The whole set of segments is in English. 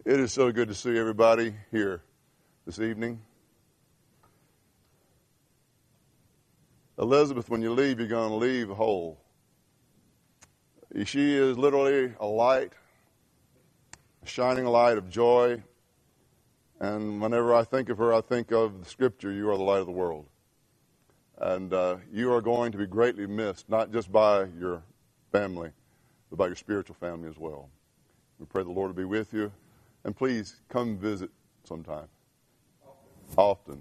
It is so good to see everybody here this evening. Elizabeth, when you leave, you're going to leave whole. She is literally a light, a shining light of joy. And whenever I think of her, I think of the scripture, you are the light of the world. And you are going to be greatly missed, not just by your family, but by your spiritual family as well. We pray the Lord will be with you. And please come visit sometime. Often.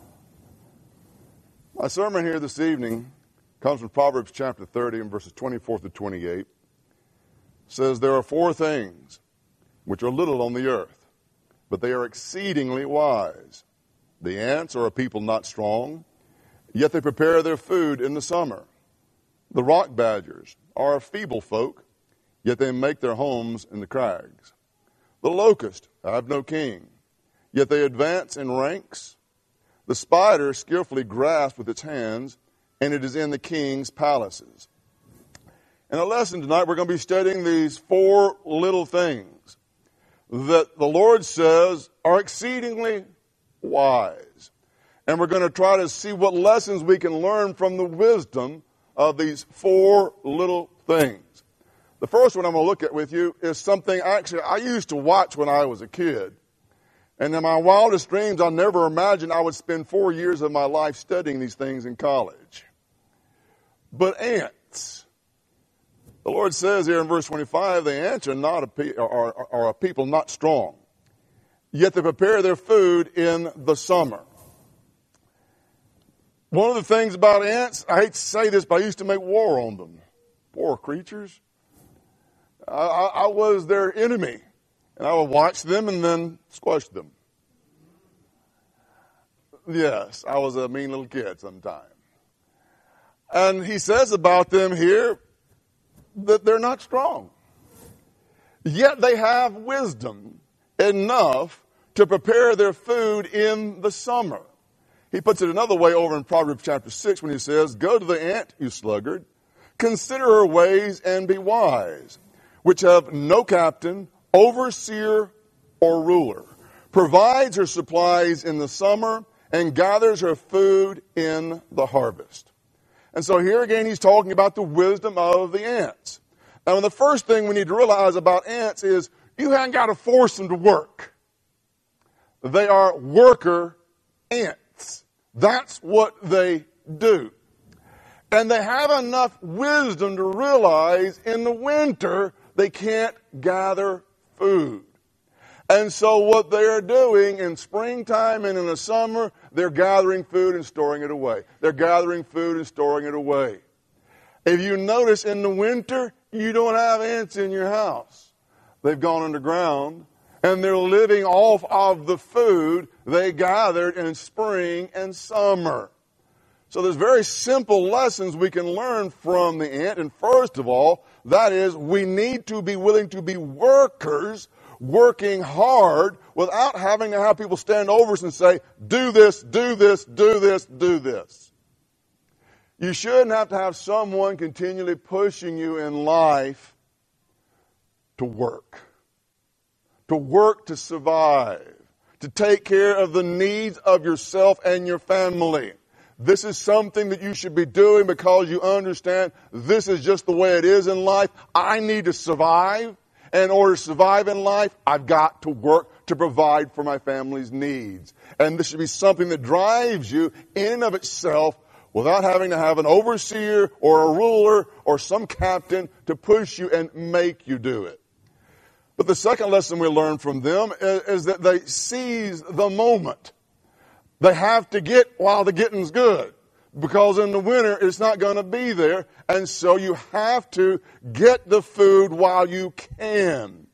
My sermon here this evening comes from Proverbs chapter 30 and verses 24 to 28. It says, "There are four things which are little on the earth, but they are exceedingly wise. The ants are a people not strong, yet they prepare their food in the summer. The rock badgers are a feeble folk, yet they make their homes in the crags. The locusts have no king, yet they advance in ranks. The spider skillfully grasps with its hands, and it is in the king's palaces." In our lesson tonight, we're going to be studying these four little things that the Lord says are exceedingly wise. And we're going to try to see what lessons we can learn from the wisdom of these four little things. The first one I'm going to look at with you is something actually I used to watch when I was a kid. And in my wildest dreams, I never imagined I would spend 4 years of my life studying these things in college. But ants. The Lord says here in verse 25, the ants are a people not strong, yet they prepare their food in the summer. One of the things about ants, I hate to say this, but I used to make war on them. Poor creatures. I was their enemy, and I would watch them and then squash them. Yes, I was a mean little kid sometime. And he says about them here that they're not strong. Yet they have wisdom enough to prepare their food in the summer. He puts it another way over in Proverbs chapter 6 when he says, "Go to the ant, you sluggard, consider her ways and be wise, which have no captain, overseer, or ruler, provides her supplies in the summer, and gathers her food in the harvest." And so here again he's talking about the wisdom of the ants. Now the first thing we need to realize about ants is you haven't got to force them to work. They are worker ants. That's what they do. And they have enough wisdom to realize in the winter they can't gather food. And so what they're doing in springtime and in the summer, they're gathering food and storing it away. They're gathering food and storing it away. If you notice in the winter, you don't have ants in your house. They've gone underground, and they're living off of the food they gathered in spring and summer. So there's very simple lessons we can learn from the ant. And first of all, that is, we need to be willing to be workers, working hard without having to have people stand over us and say, do this, do this, do this, do this. You shouldn't have to have someone continually pushing you in life to work to survive, to take care of the needs of yourself and your family. This is something that you should be doing because you understand this is just the way it is in life. I need to survive. And in order to survive in life, I've got to work to provide for my family's needs. And this should be something that drives you in and of itself without having to have an overseer or a ruler or some captain to push you and make you do it. But the second lesson we learn from them is that they seize the moment. They have to get while the getting's good, because in the winter it's not going to be there, and so you have to get the food while you can.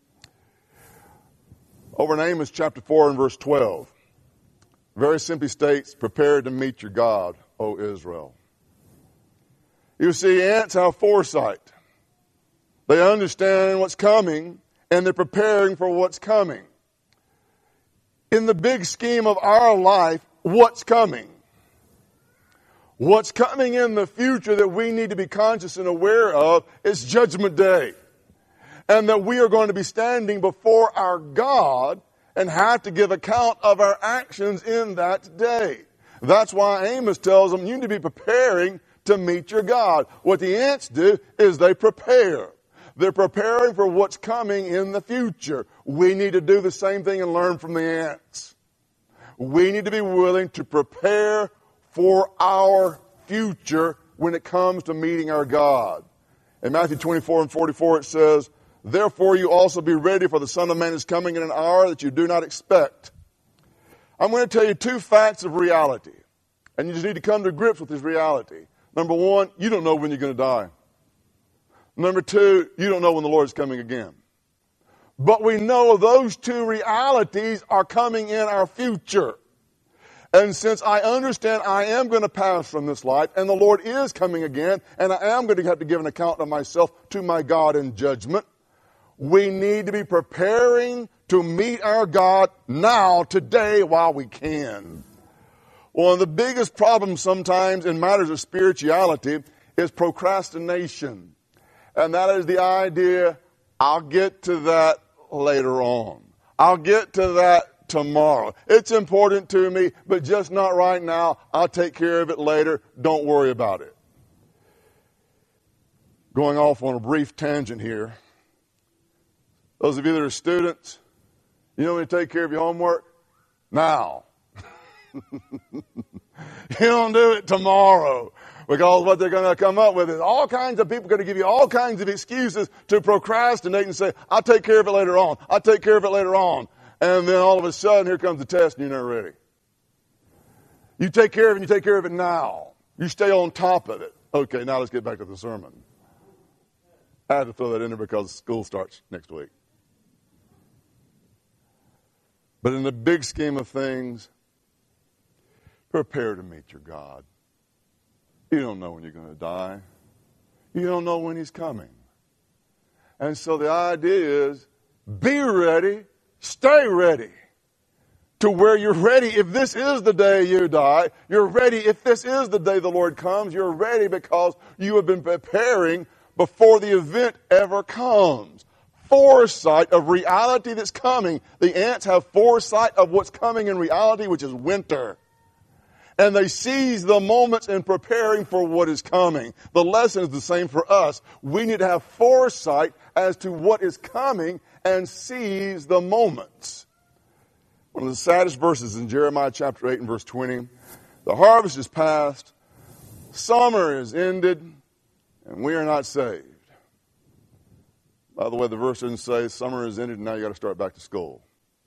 Over in Amos chapter 4 and verse 12, very simply states, "Prepare to meet your God, O Israel." You see, ants have foresight. They understand what's coming, and they're preparing for what's coming. In the big scheme of our life, what's coming? What's coming in the future that we need to be conscious and aware of is Judgment Day. and that we are going to be standing before our God and have to give account of our actions in that day. That's why Amos tells them, you need to be preparing to meet your God. What the ants do is they prepare. They're preparing for what's coming in the future. We need to do the same thing and learn from the ants. We need to be willing to prepare for our future when it comes to meeting our God. In Matthew 24:44 it says, therefore you also be ready, for the Son of Man is coming in an hour that you do not expect. I'm going to tell you two facts of reality, and you just need to come to grips with this reality. Number one, you don't know when you're going to die. Number two, you don't know when the Lord is coming again. But we know those two realities are coming in our future. And since I understand I am going to pass from this life, and the Lord is coming again, and I am going to have to give an account of myself to my God in judgment, we need to be preparing to meet our God now, today, while we can. One of the biggest problems sometimes in matters of spirituality is procrastination. And that is the idea, I'll get to that later on. I'll get to that tomorrow. It's important to me, but just not right now. I'll take care of it later. Don't worry about it. Going off on a brief tangent here. Those of you that are students, you know when you take care of your homework? Now. You don't do it tomorrow. Because what they're going to come up with is all kinds of people are going to give you all kinds of excuses to procrastinate and say, I'll take care of it later on. I'll take care of it later on. And then all of a sudden, here comes the test and you're not ready. You take care of it and you take care of it now. You stay on top of it. Okay, now let's get back to the sermon. I had to throw that in there because school starts next week. But in the big scheme of things, prepare to meet your God. You don't know when you're going to die. You don't know when He's coming. And so the idea is, be ready, stay ready. To where you're ready if this is the day you die. You're ready if this is the day the Lord comes. You're ready because you have been preparing before the event ever comes. Foresight of reality that's coming. The ants have foresight of what's coming in reality, which is winter. And they seize the moments in preparing for what is coming. The lesson is the same for us. We need to have foresight as to what is coming and seize the moments. One of the saddest verses in Jeremiah chapter 8 and verse 20. The harvest is past, summer is ended, and we are not saved. By the way, the verse doesn't say summer is ended and now you got to start back to school.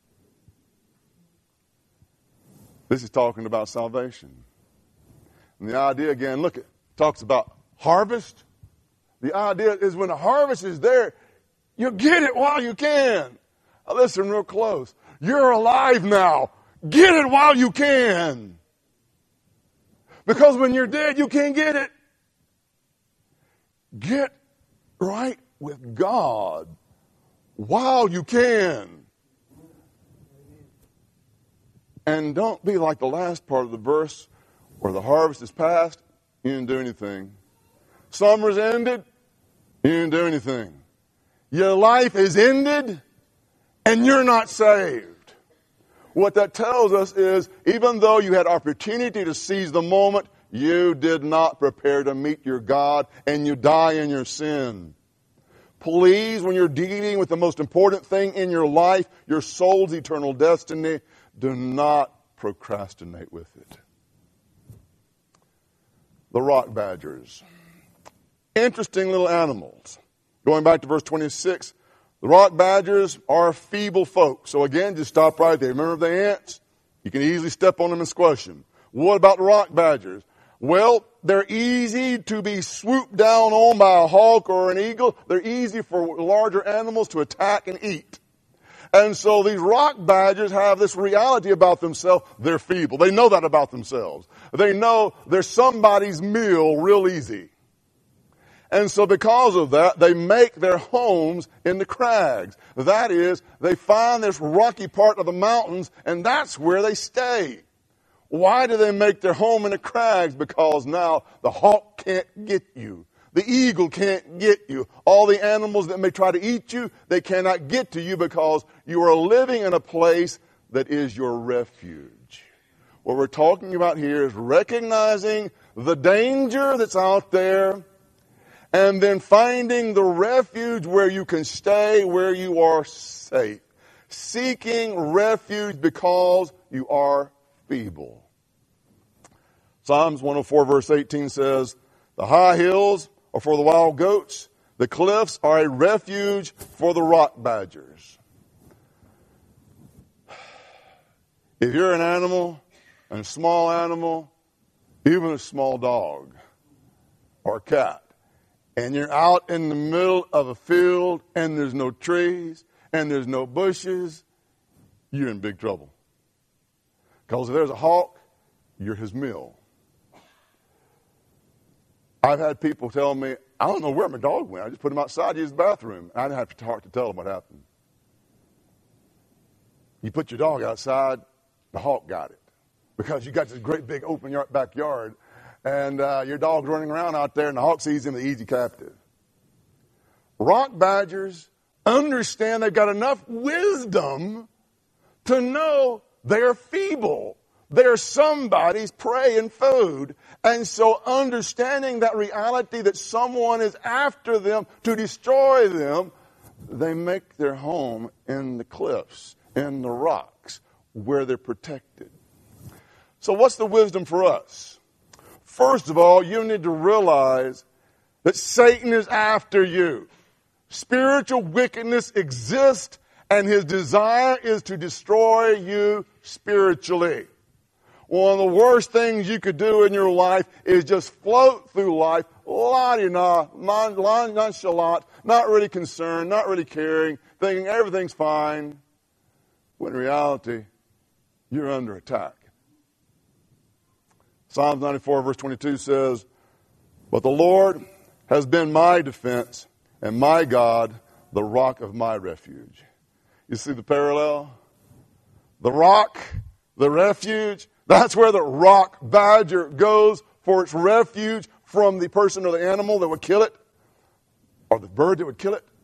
This is talking about salvation. And the idea, again, look, it talks about harvest. The idea is when the harvest is there, you get it while you can. Now listen real close. You're alive now. Get it while you can. Because when you're dead, you can't get it. Get right with God while you can. And don't be like the last part of the verse where the harvest is past, you didn't do anything. Summer's ended, you didn't do anything. Your life is ended, and you're not saved. What that tells us is, even though you had opportunity to seize the moment, you did not prepare to meet your God, and you die in your sin. Please, when you're dealing with the most important thing in your life, your soul's eternal destiny, do not procrastinate with it. The rock badgers. Interesting little animals. Going back to verse 26, the rock badgers are feeble folk. So again, just stop right there. Remember the ants? You can easily step on them and squash them. What about the rock badgers? Well, they're easy to be swooped down on by a hawk or an eagle. They're easy for larger animals to attack and eat. And so these rock badgers have this reality about themselves. They're feeble. They know that about themselves. They know they're somebody's meal real easy. And so because of that, they make their homes in the crags. That is, they find this rocky part of the mountains, and that's where they stay. Why do they make their home in the crags? Because now the hawk can't get you. The eagle can't get you. All the animals that may try to eat you, they cannot get to you because you are living in a place that is your refuge. What we're talking about here is recognizing the danger that's out there and then finding the refuge where you can stay, where you are safe. Seeking refuge because you are feeble. Psalms 104 verse 18 says, the high hills are for the wild goats. The cliffs are a refuge for the rock badgers. If you're an animal, a small animal, even a small dog or cat, and you're out in the middle of a field and there's no trees and there's no bushes, you're in big trouble. Because if there's a hawk, you're his meal. I've had people tell me, I don't know where my dog went. I just put him outside to use the bathroom. I didn't have to talk to tell them what happened. You put your dog outside, the hawk got it. Because you got this great big open backyard, and your dog's running around out there, and the hawk sees him, the easy captive. Rock badgers understand they've got enough wisdom to know they're feeble. They're somebody's prey and food. And so understanding that reality that someone is after them to destroy them, they make their home in the cliffs, in the rocks, where they're protected. So what's the wisdom for us? First of all, you need to realize that Satan is after you. Spiritual wickedness exists, and his desire is to destroy you spiritually. One of the worst things you could do in your life is just float through life, nonchalant, not really concerned, not really caring, thinking everything's fine, when in reality, you're under attack. Psalms 94 verse 22 says, but the Lord has been my defense and my God, the rock of my refuge. You see the parallel? The rock, the refuge, that's where the rock badger goes for its refuge from the person or the animal that would kill it, or the bird that would kill it.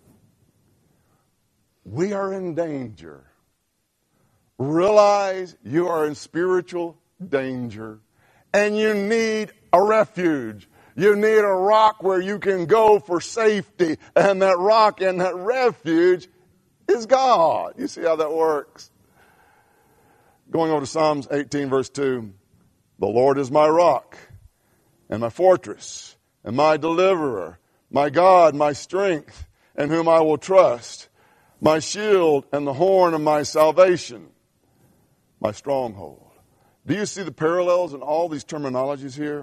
We are in danger. Realize you are in spiritual danger, and you need a refuge. You need a rock where you can go for safety, and that rock and that refuge is God. You see how that works? Going over to Psalms 18, verse 2. The Lord is my rock and my fortress and my deliverer, my God, my strength, in whom I will trust, my shield and the horn of my salvation, my stronghold. Do you see the parallels in all these terminologies here?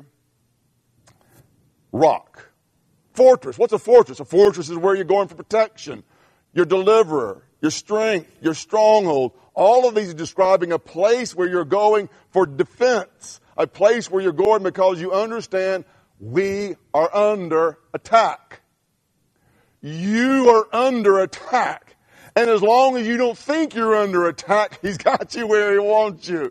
Rock. Fortress. What's a fortress? A fortress is where you're going for protection. Your deliverer, your strength, your stronghold. All of these are describing a place where you're going for defense. A place where you're going because you understand we are under attack. You are under attack. And as long as you don't think you're under attack, he's got you where he wants you.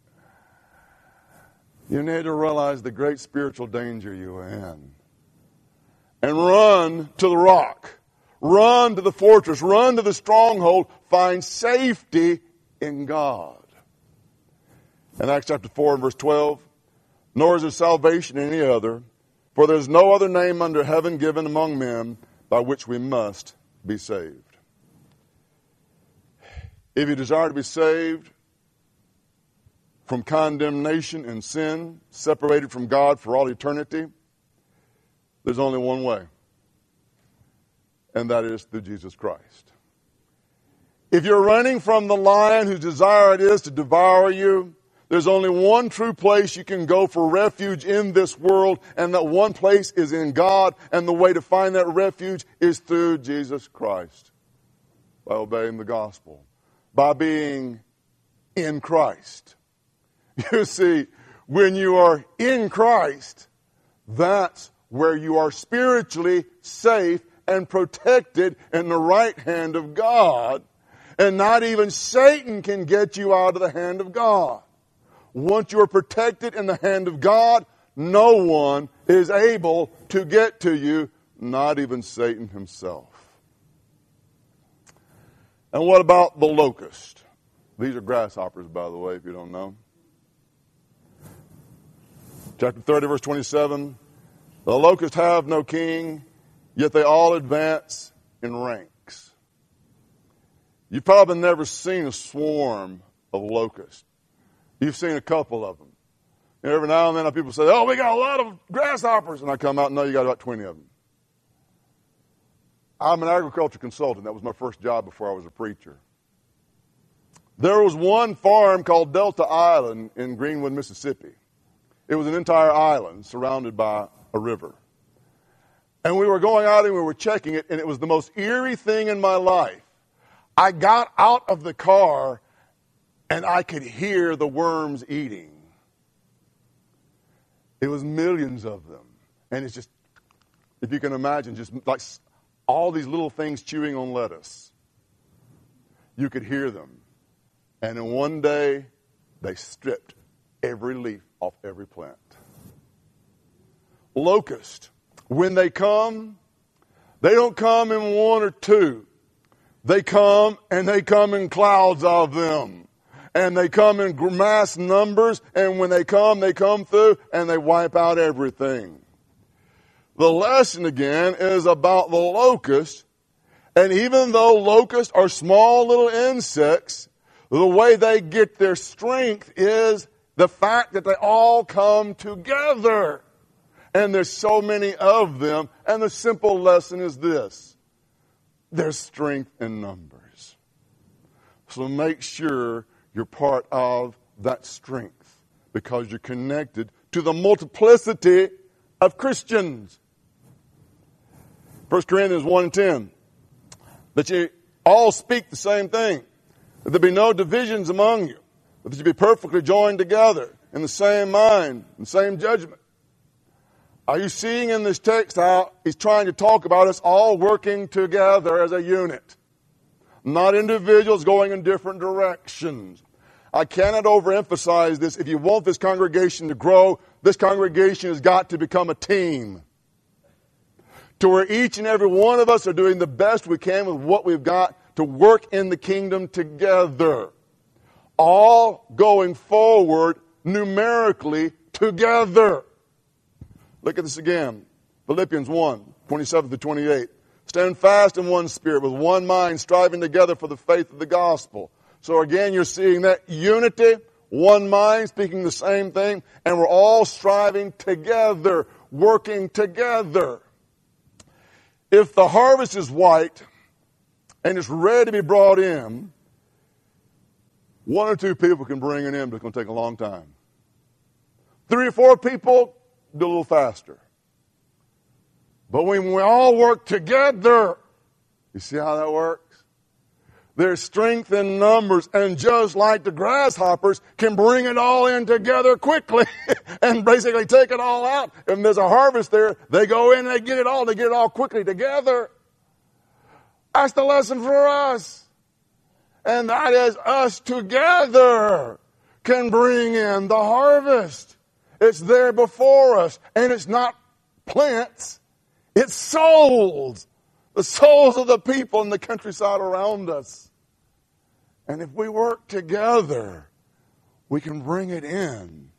You need to realize the great spiritual danger you are in. And run to the rock. Run to the fortress. Run to the stronghold. Find safety in God. In Acts chapter 4 and verse 12, nor is there salvation in any other, for there is no other name under heaven given among men by which we must be saved. If you desire to be saved from condemnation and sin, separated from God for all eternity, there's only one way, and that is through Jesus Christ. If you're running from the lion whose desire it is to devour you, there's only one true place you can go for refuge in this world, and that one place is in God, and the way to find that refuge is through Jesus Christ, by obeying the gospel, by being in Christ. You see, when you are in Christ, that's where you are spiritually safe and protected in the right hand of God, and not even Satan can get you out of the hand of God. Once you are protected in the hand of God, no one is able to get to you, not even Satan himself. And what about the locust? These are grasshoppers, by the way, if you don't know. Chapter 30, verse 27. The locusts have no king, yet they all advance in ranks. You've probably never seen a swarm of locusts. You've seen a couple of them. And every now and then people say, oh, we got a lot of grasshoppers. And I come out and know you got about 20 of them. I'm an agriculture consultant. That was my first job before I was a preacher. There was one farm called Delta Island in Greenwood, Mississippi. It was an entire island surrounded by a river. And we were going out and we were checking it, and it was the most eerie thing in my life. I got out of the car, and I could hear the worms eating. It was millions of them. And it's just, if you can imagine, just like all these little things chewing on lettuce. You could hear them. And in one day, they stripped every leaf off every plant. Locust, when they come, they don't come in one or two. They come, and they come in clouds of them. And they come in mass numbers, and when they come through, and they wipe out everything. The lesson, again, is about the locust. And even though locusts are small little insects, the way they get their strength is the fact that they all come together. And there's so many of them. And the simple lesson is this: there's strength in numbers. So make sure you're part of that strength, because you're connected to the multiplicity of Christians. 1 Corinthians 1:10, that you all speak the same thing, that there be no divisions among you, but that you be perfectly joined together in the same mind and same judgment. Are you seeing in this text how he's trying to talk about us all working together as a unit, not individuals going in different directions? I cannot overemphasize this. If you want this congregation to grow, this congregation has got to become a team, to where each and every one of us are doing the best we can with what we've got to work in the kingdom together, all going forward numerically together. Look at this again. Philippians 1, 27 to 28. Stand fast in one spirit, with one mind, striving together for the faith of the gospel. So again, you're seeing that unity, one mind, speaking the same thing, and we're all striving together, working together. If the harvest is white and it's ready to be brought in, one or two people can bring it in, but it's going to take a long time. 3 or 4 people, do a little faster. But when we all work together, you see how that works? There's strength in numbers, and just like the grasshoppers can bring it all in together quickly and basically take it all out. If there's a harvest there, they go in and they get it all quickly together. That's the lesson for us. And that is, us together can bring in the harvest. It's there before us, and it's not plants, it's souls. The souls of the people in the countryside around us. And if we work together, we can bring it in.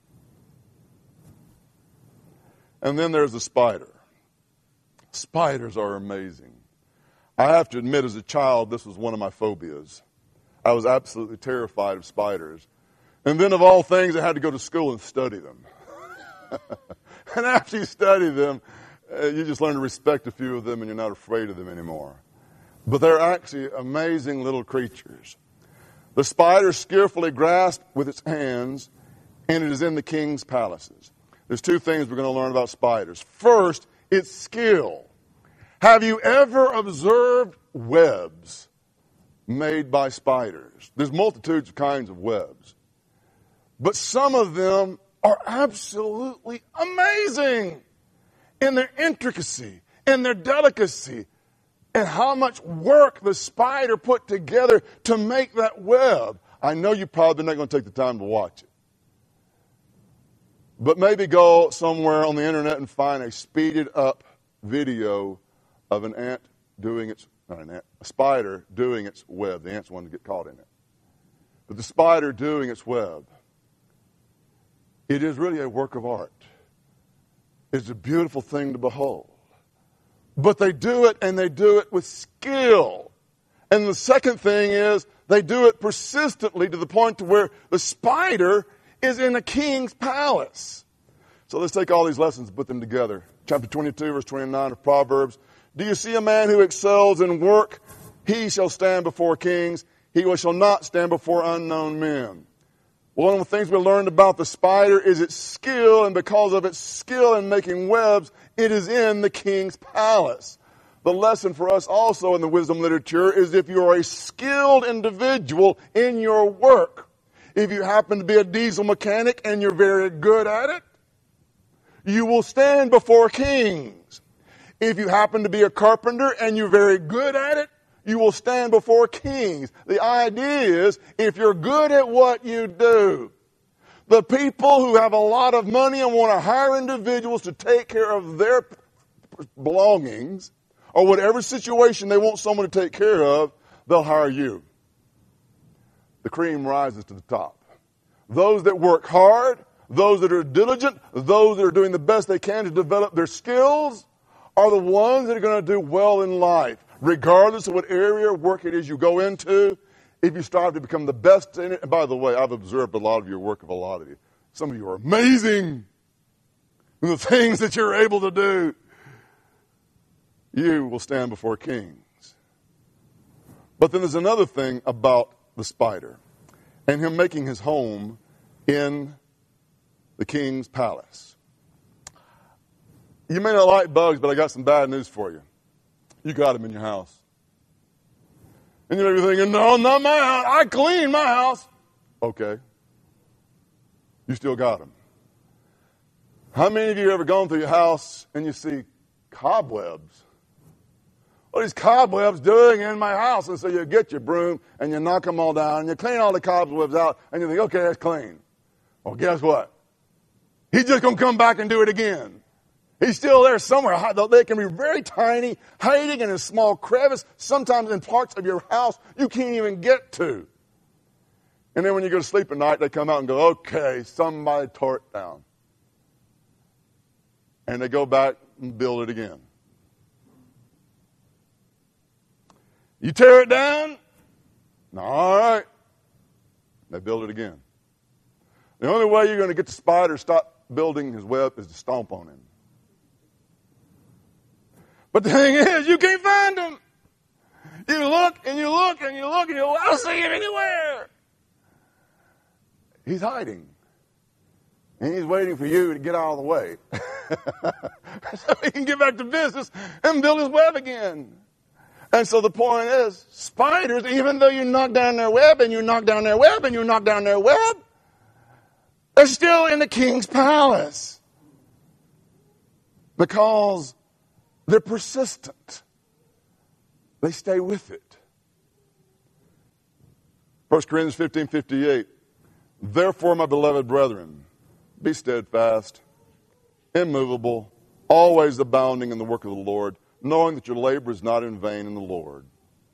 And then there's the spider. Spiders are amazing. I have to admit, as a child, this was one of my phobias. I was absolutely terrified of spiders. And then, of all things, I had to go to school and study them. And after you study them, you just learn to respect a few of them, and you're not afraid of them anymore. But they're actually amazing little creatures. The spider skillfully grasped with its hands, and it is in the king's palaces. There's 2 things we're going to learn about spiders. First, it's skill. Have you ever observed webs made by spiders? There's multitudes of kinds of webs. But some of them are absolutely amazing in their intricacy, in their delicacy, and how much work the spider put together to make that web. I know you're probably not going to take the time to watch it. But maybe go somewhere on the internet and find a speeded up video of an ant doing its, not an ant, a spider doing its web. The ant's one to get caught in it. But the spider doing its web. It is really a work of art. It's a beautiful thing to behold. But they do it, and they do it with skill. And the second thing is they do it persistently to the point to where the spider is in a king's palace. So let's take all these lessons and put them together. Chapter 22, verse 29 of Proverbs. Do you see a man who excels in work? He shall stand before kings. He shall not stand before unknown men. One of the things we learned about the spider is its skill, and because of its skill in making webs, it is in the king's palace. The lesson for us also in the wisdom literature is if you are a skilled individual in your work, if you happen to be a diesel mechanic and you're very good at it, you will stand before kings. If you happen to be a carpenter and you're very good at it, you will stand before kings. The idea is, if you're good at what you do, the people who have a lot of money and want to hire individuals to take care of their belongings, or whatever situation they want someone to take care of, they'll hire you. The cream rises to the top. Those that work hard, those that are diligent, those that are doing the best they can to develop their skills, are the ones that are going to do well in life. Regardless of what area of work it is you go into, if you strive to become the best in it. And by the way, I've observed a lot of your work of a lot of you. Some of you are amazing in the things that you're able to do. You will stand before kings. But then there's another thing about the spider and him making his home in the king's palace. You may not like bugs, but I got some bad news for you. You got them in your house. And you may be thinking, no, not my house. I clean my house. Okay. You still got them. How many of you have ever gone through your house and you see cobwebs? What are these cobwebs doing in my house? And so you get your broom and you knock them all down and you clean all the cobwebs out and you think, okay, that's clean. Well, guess what? He's just going to come back and do it again. He's still there somewhere. They can be very tiny, hiding in a small crevice, sometimes in parts of your house you can't even get to. And then when you go to sleep at night, they come out and go, okay, somebody tore it down. And they go back and build it again. You tear it down? All right. They build it again. The only way you're going to get the spider to stop building his web is to stomp on him. But the thing is, you can't find him. You look and you look and you look and you go, I don't see him anywhere. He's hiding. And he's waiting for you to get out of the way. So he can get back to business and build his web again. And so the point is, spiders, even though you knock down their web and you knock down their web and you knock down their web, they're still in the king's palace. Because they're persistent. They stay with it. 1 Corinthians 15:58. Therefore, my beloved brethren, be steadfast, immovable, always abounding in the work of the Lord, knowing that your labor is not in vain in the Lord.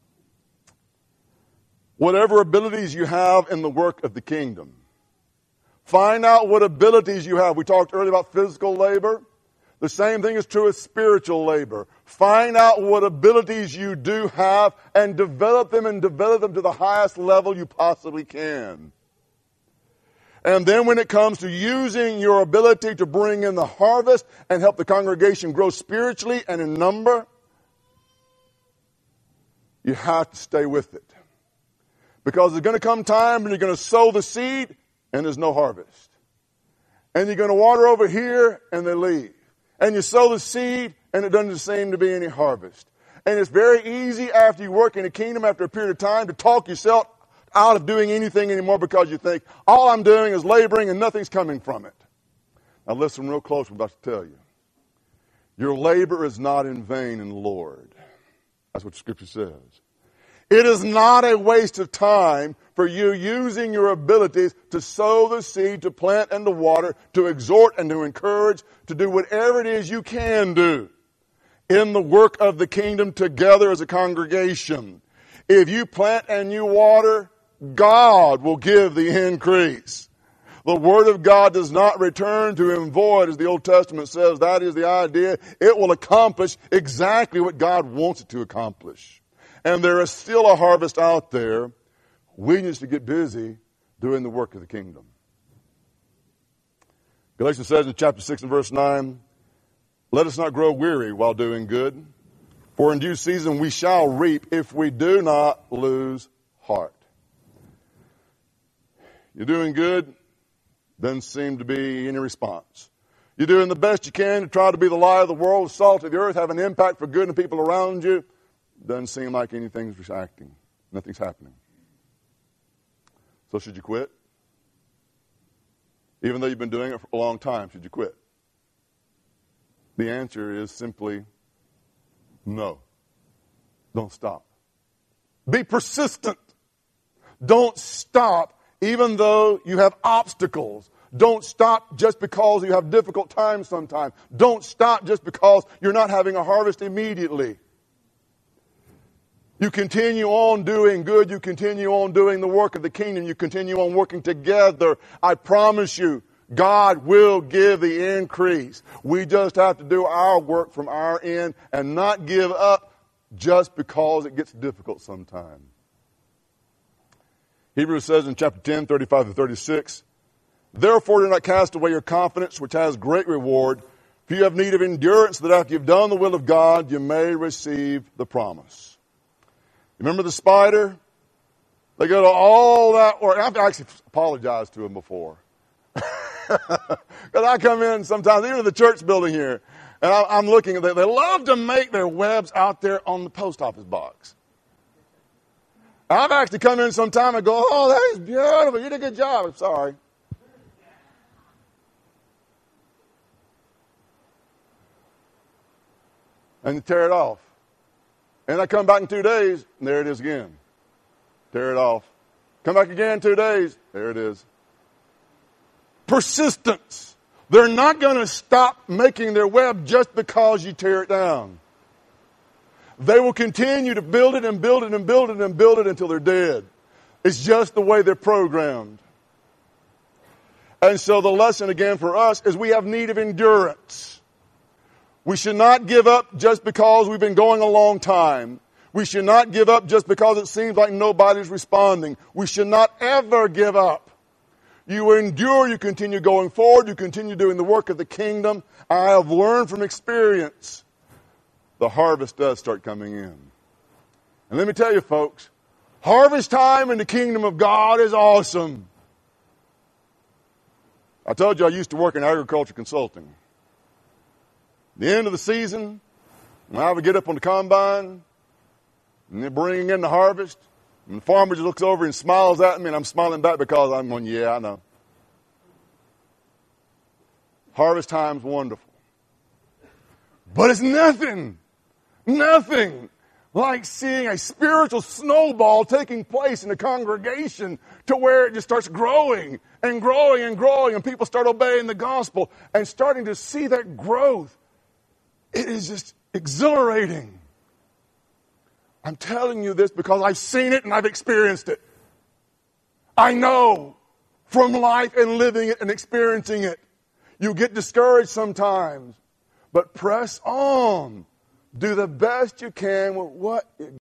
Whatever abilities you have in the work of the kingdom, find out what abilities you have. We talked earlier about physical labor. The same thing is true with spiritual labor. Find out what abilities you do have and develop them to the highest level you possibly can. And then when it comes to using your ability to bring in the harvest and help the congregation grow spiritually and in number, you have to stay with it. Because there's going to come time when you're going to sow the seed and there's no harvest. And you're going to water over here and they leave. And you sow the seed, and it doesn't seem to be any harvest. And it's very easy after you work in the kingdom after a period of time to talk yourself out of doing anything anymore because you think, all I'm doing is laboring and nothing's coming from it. Now listen real close, I'm about to tell you. Your labor is not in vain in the Lord. That's what the Scripture says. It is not a waste of time for you using your abilities to sow the seed, to plant and to water, to exhort and to encourage, to do whatever it is you can do in the work of the kingdom together as a congregation. If you plant and you water, God will give the increase. The Word of God does not return to Him void, as the Old Testament says. That is the idea. It will accomplish exactly what God wants it to accomplish. And there is still a harvest out there. We need to get busy doing the work of the kingdom. Galatians says in chapter 6 and verse 9, let us not grow weary while doing good, for in due season we shall reap if we do not lose heart. You're doing good, doesn't seem to be any response. You're doing the best you can to try to be the light of the world, the salt of the earth, have an impact for good in the people around you. Doesn't seem like anything's reacting. Nothing's happening. So should you quit? Even though you've been doing it for a long time, should you quit? The answer is simply no. Don't stop. Be persistent. Don't stop even though you have obstacles. Don't stop just because you have difficult times sometimes. Don't stop just because you're not having a harvest immediately. You continue on doing good. You continue on doing the work of the kingdom. You continue on working together. I promise you, God will give the increase. We just have to do our work from our end and not give up just because it gets difficult sometime. Hebrews says in chapter 10, 35 to 36, therefore do not cast away your confidence, which has great reward, for you have need of endurance, that after you've done the will of God, you may receive the promise. Remember the spider? They go to all that work. I've actually apologized to him before. Because I come in sometimes, even in the church building here, and I'm looking at they love to make their webs out there on the post office box. I've actually come in sometime and go, oh, that is beautiful. You did a good job. I'm sorry. And you tear it off. And I come back in 2 days, and there it is again. Tear it off. Come back again in 2 days. There it is. Persistence. They're not going to stop making their web just because you tear it down. They will continue to build it and build it and build it and build it until they're dead. It's just the way they're programmed. And so the lesson again for us is we have need of endurance. We should not give up just because we've been going a long time. We should not give up just because it seems like nobody's responding. We should not ever give up. You endure, you continue going forward, you continue doing the work of the kingdom. I have learned from experience, the harvest does start coming in. And let me tell you folks, harvest time in the kingdom of God is awesome. I told you I used to work in agriculture consulting. The end of the season, when I would get up on the combine, and they're bringing in the harvest, and the farmer just looks over and smiles at me, and I'm smiling back because I'm going, yeah, I know. Harvest time's wonderful. But it's nothing like seeing a spiritual snowball taking place in a congregation to where it just starts growing and growing and growing, and people start obeying the gospel and starting to see that growth. It is just exhilarating. I'm telling you this because I've seen it and I've experienced it. I know from life and living it and experiencing it. You get discouraged sometimes, but press on. Do the best you can with what